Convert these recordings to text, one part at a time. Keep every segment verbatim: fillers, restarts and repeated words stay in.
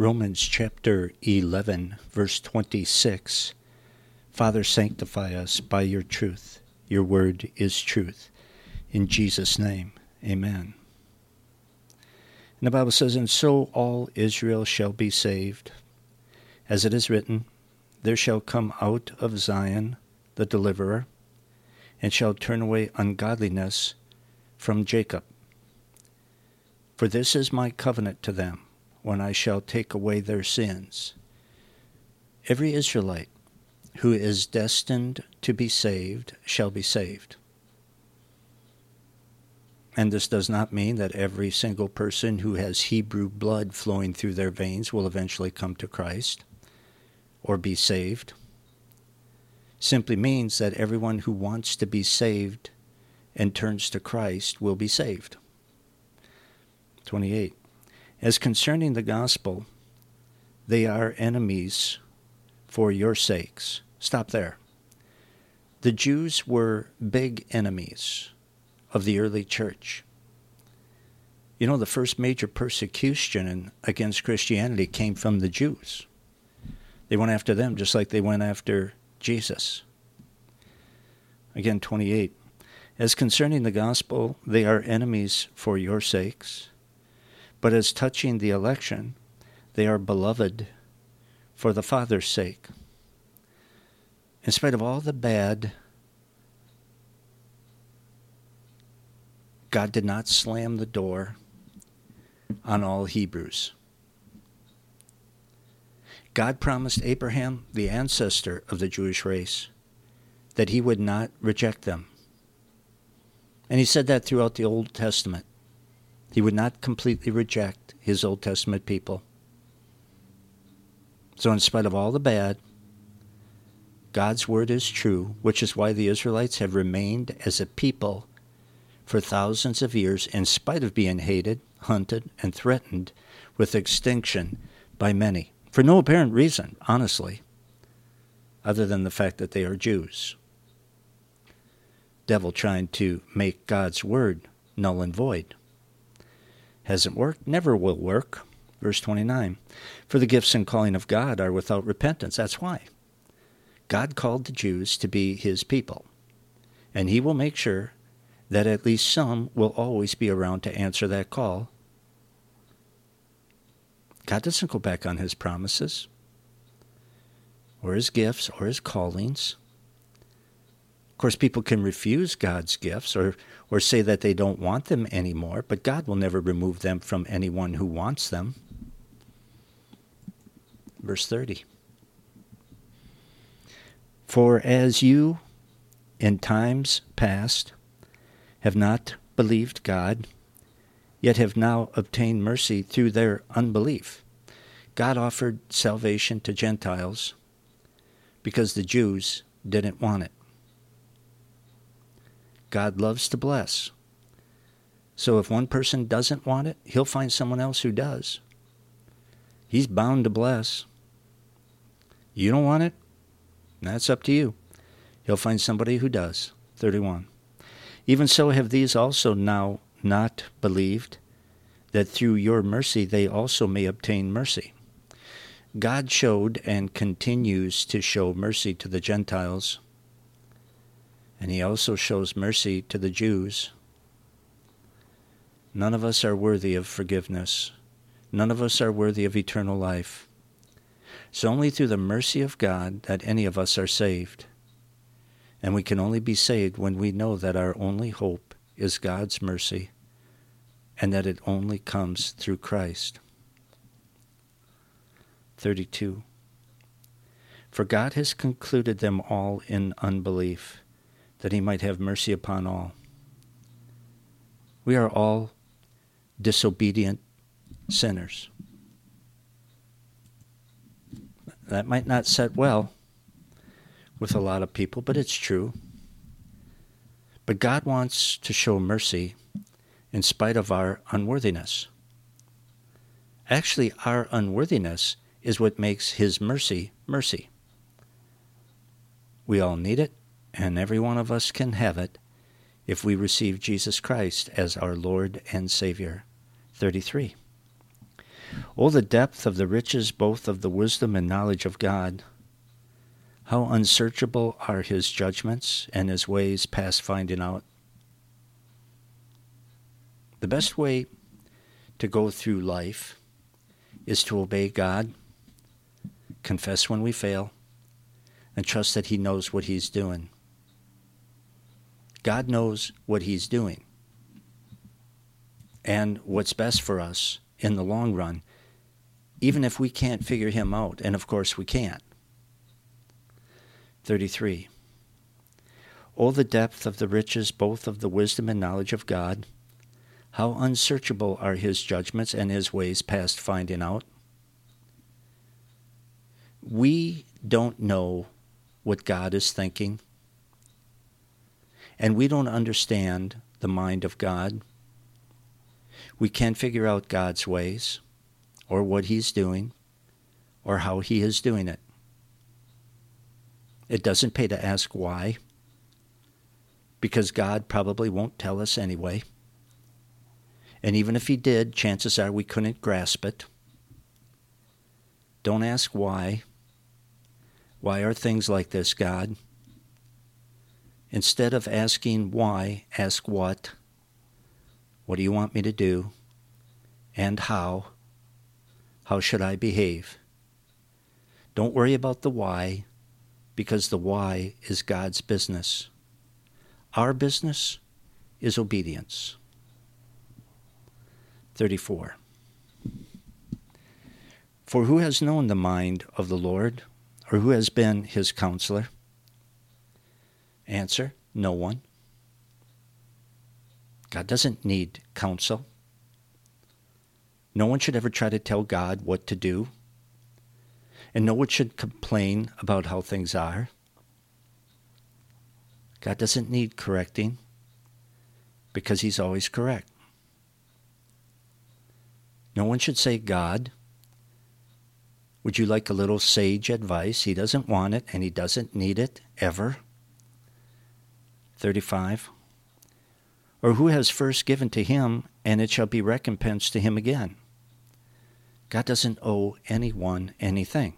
Romans chapter eleven, verse twenty-six. Father, sanctify us by your truth. Your word is truth. In Jesus' name, amen. And the Bible says, and so all Israel shall be saved. As it is written, there shall come out of Zion the deliverer, and shall turn away ungodliness from Jacob. For this is my covenant to them, when I shall take away their sins. Every Israelite who is destined to be saved shall be saved. And this does not mean that every single person who has Hebrew blood flowing through their veins will eventually come to Christ or be saved. Simply means that everyone who wants to be saved and turns to Christ will be saved. twenty-eight. As concerning the gospel, they are enemies for your sakes. Stop there. The Jews were big enemies of the early church. You know, the first major persecution against Christianity came from the Jews. They went after them just like they went after Jesus. Again, twenty-eight. As concerning the gospel, they are enemies for your sakes. But as touching the election, they are beloved for the Father's sake. In spite of all the bad, God did not slam the door on all Hebrews. God promised Abraham, the ancestor of the Jewish race, that he would not reject them. And he said that throughout the Old Testament. He would not completely reject his Old Testament people. So in spite of all the bad, God's word is true, which is why the Israelites have remained as a people for thousands of years in spite of being hated, hunted, and threatened with extinction by many. For no apparent reason, honestly, other than the fact that they are Jews. Devil trying to make God's word null and void. Hasn't worked, never will work. Verse twenty-nine. For the gifts and calling of God are without repentance. That's why. God called the Jews to be his people. And he will make sure that at least some will always be around to answer that call. God doesn't go back on his promises, or his gifts, or his callings. Of course, people can refuse God's gifts or, or say that they don't want them anymore, but God will never remove them from anyone who wants them. Verse thirty. For as you in times past have not believed God, yet have now obtained mercy through their unbelief. God offered salvation to Gentiles because the Jews didn't want it. God loves to bless. So if one person doesn't want it, he'll find someone else who does. He's bound to bless. You don't want it? That's up to you. He'll find somebody who does. thirty-one. Even so have these also now not believed, that through your mercy they also may obtain mercy. God showed and continues to show mercy to the Gentiles, and he also shows mercy to the Jews. None of us are worthy of forgiveness. None of us are worthy of eternal life. It's only through the mercy of God that any of us are saved. And we can only be saved when we know that our only hope is God's mercy, and that it only comes through Christ. thirty-two. For God has concluded them all in unbelief, that he might have mercy upon all. We are all disobedient sinners. That might not set well with a lot of people, but it's true. But God wants to show mercy in spite of our unworthiness. Actually, our unworthiness is what makes his mercy mercy. We all need it, and every one of us can have it if we receive Jesus Christ as our Lord and Savior. thirty-three. Oh, the depth of the riches both of the wisdom and knowledge of God! How unsearchable are his judgments and his ways past finding out. The best way to go through life is to obey God, confess when we fail, and trust that he knows what he's doing. God knows what he's doing and what's best for us in the long run, even if we can't figure him out, and of course we can't. thirty-three. Oh, the depth of the riches both of the wisdom and knowledge of God! How unsearchable are his judgments and his ways past finding out. We don't know what God is thinking, and we don't understand the mind of God. We can't figure out God's ways, or what he's doing, or how he is doing it. It doesn't pay to ask why, because God probably won't tell us anyway. And even if he did, chances are we couldn't grasp it. Don't ask why. Why are things like this, God? Instead of asking why, ask what. What do you want me to do? And how? How should I behave? Don't worry about the why, because the why is God's business. Our business is obedience. thirty-four. For who has known the mind of the Lord, or who has been his counselor? Answer, no one. God doesn't need counsel. No one should ever try to tell God what to do. And no one should complain about how things are. God doesn't need correcting because he's always correct. No one should say, God, would you like a little sage advice? He doesn't want it, and he doesn't need it, ever. thirty-five. Or who has first given to him, and it shall be recompensed to him again? God doesn't owe anyone anything.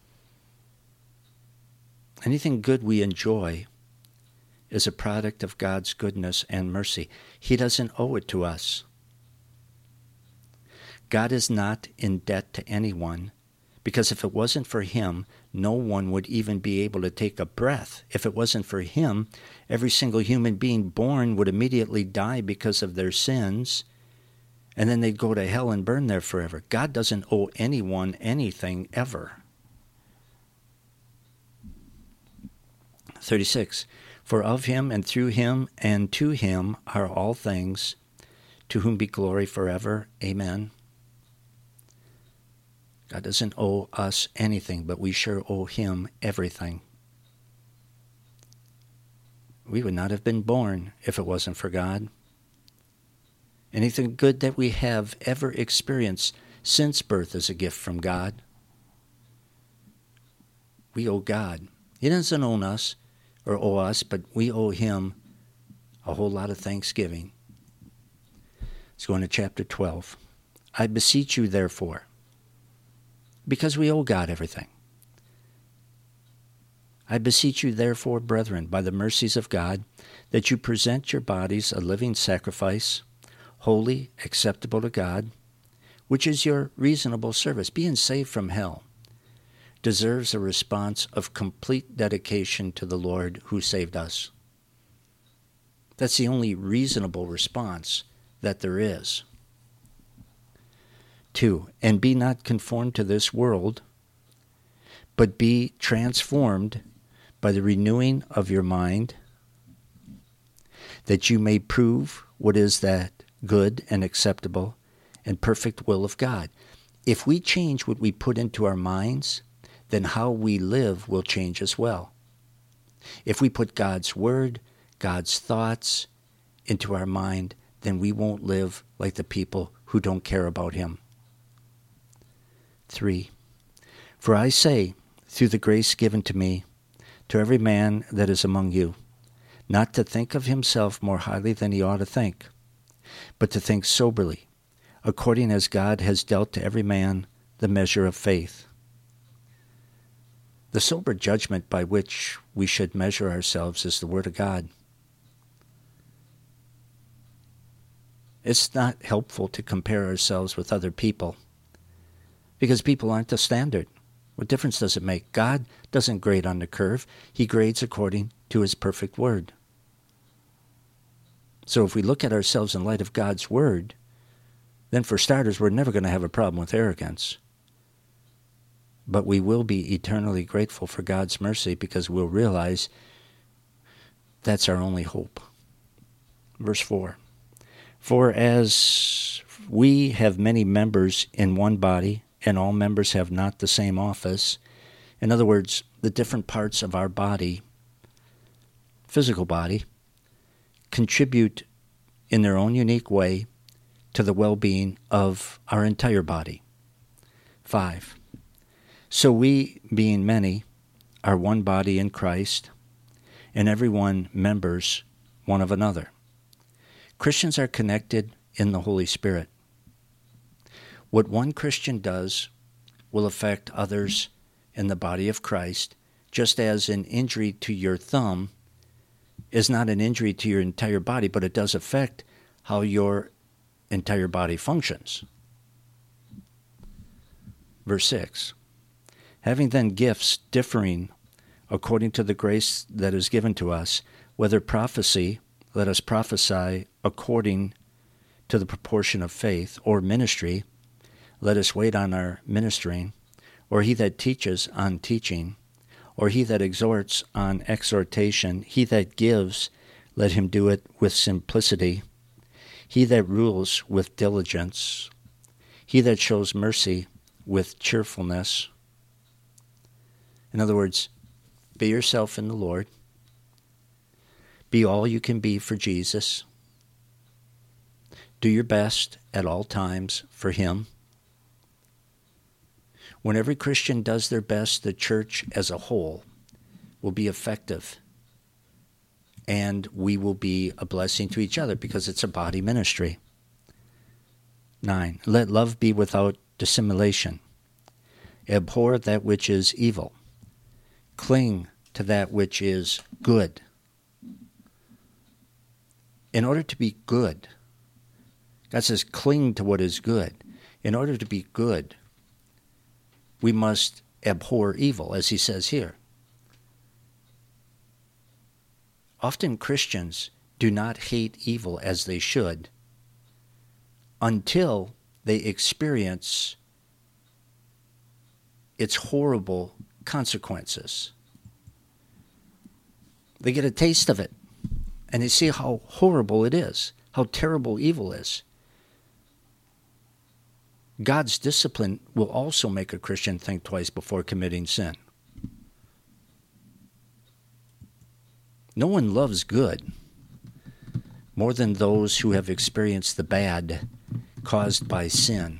Anything good we enjoy is a product of God's goodness and mercy. He doesn't owe it to us. God is not in debt to anyone, because if it wasn't for him, no one would even be able to take a breath. If it wasn't for him, every single human being born would immediately die because of their sins, and then they'd go to hell and burn there forever. God doesn't owe anyone anything ever. thirty-six. For of him and through him and to him are all things, to whom be glory forever. Amen. God doesn't owe us anything, but we sure owe him everything. We would not have been born if it wasn't for God. Anything good that we have ever experienced since birth is a gift from God. We owe God. He doesn't own us or owe us, but we owe him a whole lot of thanksgiving. Let's go into chapter twelve. I beseech you, therefore, because we owe God everything. I beseech you, therefore, brethren, by the mercies of God, that you present your bodies a living sacrifice, holy, acceptable to God, which is your reasonable service. Being saved from hell deserves a response of complete dedication to the Lord who saved us. That's the only reasonable response that there is. Two, and be not conformed to this world, but be transformed by the renewing of your mind, that you may prove what is that good and acceptable and perfect will of God. If we change what we put into our minds, then how we live will change as well. If we put God's word, God's thoughts into our mind, then we won't live like the people who don't care about him. Three, for I say, through the grace given to me, to every man that is among you, not to think of himself more highly than he ought to think, but to think soberly, according as God has dealt to every man the measure of faith. The sober judgment by which we should measure ourselves is the Word of God. It's not helpful to compare ourselves with other people because people aren't the standard. What difference does it make? God doesn't grade on the curve. He grades according to His perfect Word. So if we look at ourselves in light of God's Word, then for starters, we're never going to have a problem with arrogance. But we will be eternally grateful for God's mercy because we'll realize that's our only hope. Verse four. For as we have many members in one body, and all members have not the same office, in other words, the different parts of our body, physical body, contribute in their own unique way to the well-being of our entire body. Five. So we, being many, are one body in Christ, and every one members one of another. Christians are connected in the Holy Spirit. What one Christian does will affect others in the body of Christ, just as an injury to your thumb is not an injury to your entire body, but it does affect how your entire body functions. Verse six. Having then gifts differing according to the grace that is given to us, whether prophecy, let us prophesy according to the proportion of faith, or ministry, let us wait on our ministering, or he that teaches on teaching, or he that exhorts on exhortation, he that gives, let him do it with simplicity, he that rules with diligence, he that shows mercy with cheerfulness. In other words, be yourself in the Lord. Be all you can be for Jesus. Do your best at all times for Him. When every Christian does their best, the church as a whole will be effective. And we will be a blessing to each other because it's a body ministry. Nine, let love be without dissimulation. Abhor that which is evil. Cling to that which is good. In order to be good, God says cling to what is good. In order to be good, we must abhor evil, as he says here. Often Christians do not hate evil as they should until they experience its horrible consequences. They get a taste of it, and they see how horrible it is, how terrible evil is. God's discipline will also make a Christian think twice before committing sin. No one loves good more than those who have experienced the bad caused by sin.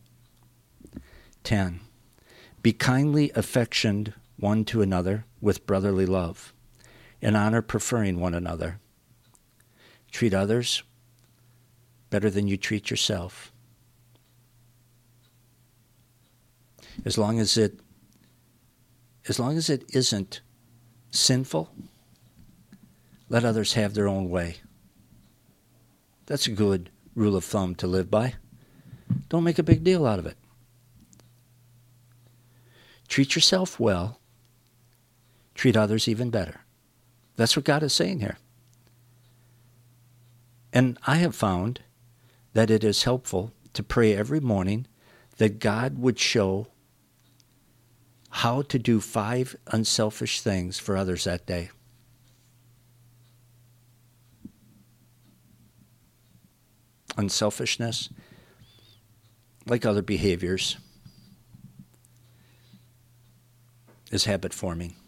ten. Be kindly affectioned one to another with brotherly love, in honor preferring one another. Treat others better than you treat yourself. As long as it, as long as it isn't sinful, let others have their own way. That's a good rule of thumb to live by. Don't make a big deal out of it. Treat yourself well. Treat others even better. That's what God is saying here. And I have found that it is helpful to pray every morning that God would show how to do five unselfish things for others that day. Unselfishness, like other behaviors, is habit forming.